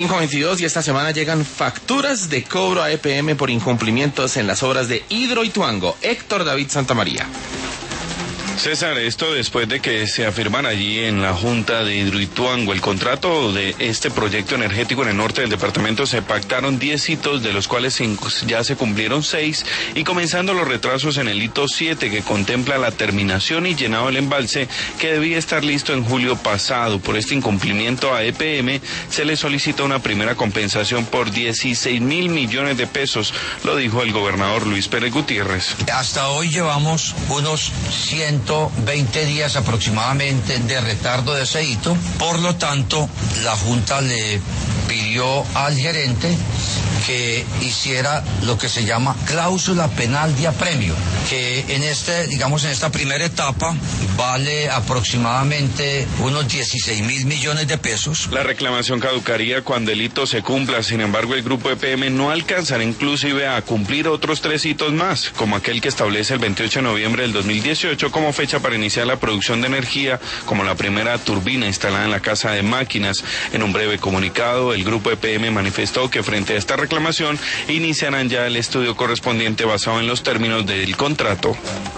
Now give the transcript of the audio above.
5:22 y esta semana llegan facturas de cobro a EPM por incumplimientos en las obras de Hidroituango. Héctor David Santamaría. César, esto después de que se afirman allí en la Junta de Hidroituango el contrato de este proyecto energético en el norte del departamento. Se pactaron 10 hitos, de los cuales ya se cumplieron 6, y comenzando los retrasos en el hito 7, que contempla la terminación y llenado del embalse, que debía estar listo en julio pasado. Por este incumplimiento a EPM se le solicita una primera compensación por 16.000 millones de pesos, lo dijo el gobernador Luis Pérez Gutiérrez. Hasta hoy llevamos unos 120 días aproximadamente de retardo de ese hito. Por lo tanto, la Junta le pidió al gerente que hiciera lo que se llama cláusula penal de apremio, que en esta primera etapa vale aproximadamente unos 16.000 millones de pesos. La reclamación caducaría cuando el hito se cumpla. Sin embargo, el grupo EPM no alcanzará inclusive a cumplir otros 3 hitos más, como aquel que establece el 28 de noviembre del 2018 como fecha para iniciar la producción de energía, como la primera turbina instalada en la Casa de Máquinas. En un breve comunicado, el grupo EPM manifestó que frente a esta reclamación iniciarán ya el estudio correspondiente basado en los términos del contrato.